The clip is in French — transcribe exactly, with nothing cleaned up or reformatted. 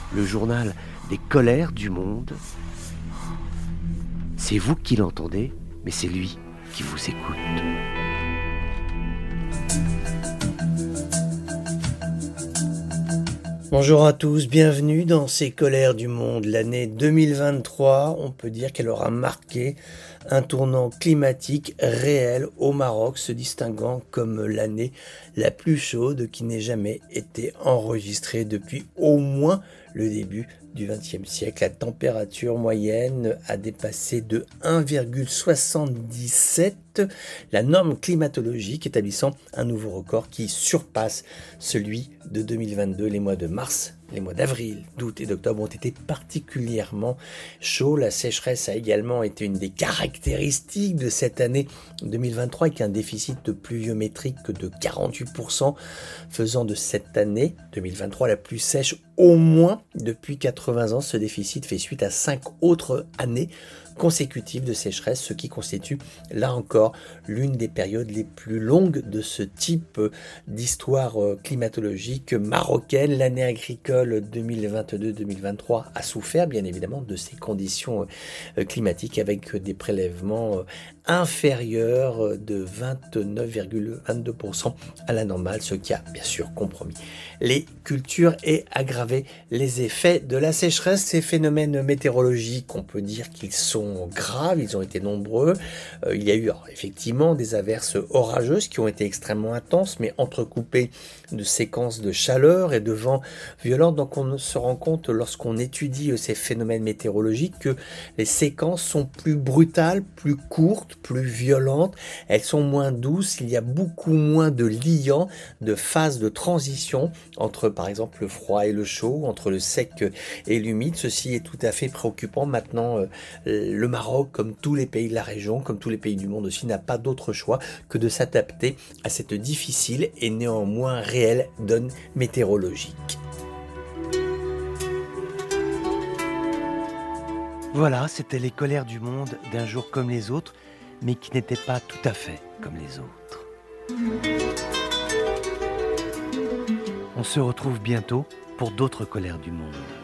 le journal des colères du monde. C'est vous qui l'entendez, mais c'est lui qui vous écoute. Bonjour à tous, bienvenue dans ces colères du monde. L'année deux mille vingt-trois, on peut dire qu'elle aura marqué un tournant climatique réel au Maroc, se distinguant comme l'année la plus chaude qui n'ait jamais été enregistrée depuis au moins le début du vingtième siècle. La température moyenne a dépassé de un virgule soixante-dix-sept la norme climatologique, établissant un nouveau record qui surpasse celui de deux mille vingt-deux. Les mois de mars, les mois d'avril, d'août et d'octobre ont été particulièrement chauds. La sécheresse a également été une des caractéristiques de cette année deux mille vingt-trois, avec un déficit de pluviométrique de quarante-huit pour cent, faisant de cette année deux mille vingt-trois la plus sèche au moins depuis quatre-vingts ans. Ce déficit fait suite à cinq autres années consécutives de sécheresse, ce qui constitue là encore l'une des périodes les plus longues de ce type d'histoire climatologique marocaine. L'année agricole deux mille vingt-deux deux mille vingt-trois a souffert bien évidemment de ces conditions climatiques, avec des prélèvements inférieurs de vingt-neuf virgule vingt-deux pour cent à la normale, ce qui a bien sûr compromis les cultures et aggravé les effets de la sécheresse. Ces phénomènes météorologiques, on peut dire qu'ils sont graves, ils ont été nombreux. Euh, il y a eu alors, effectivement des averses orageuses qui ont été extrêmement intenses, mais entrecoupées de séquences de chaleur et de vents violents. Donc on se rend compte, lorsqu'on étudie ces phénomènes météorologiques, que les séquences sont plus brutales, plus courtes, plus violentes. Elles sont moins douces, il y a beaucoup moins de liants, de phases de transition entre par exemple le froid et le chaud, entre le sec et l'humide. Ceci est tout à fait préoccupant. Maintenant, euh, le Maroc, comme tous les pays de la région, comme tous les pays du monde aussi, n'a pas d'autre choix que de s'adapter à cette difficile et néanmoins réelle donne météorologique. Voilà, c'était les colères du monde d'un jour comme les autres, mais qui n'étaient pas tout à fait comme les autres. On se retrouve bientôt pour d'autres colères du monde.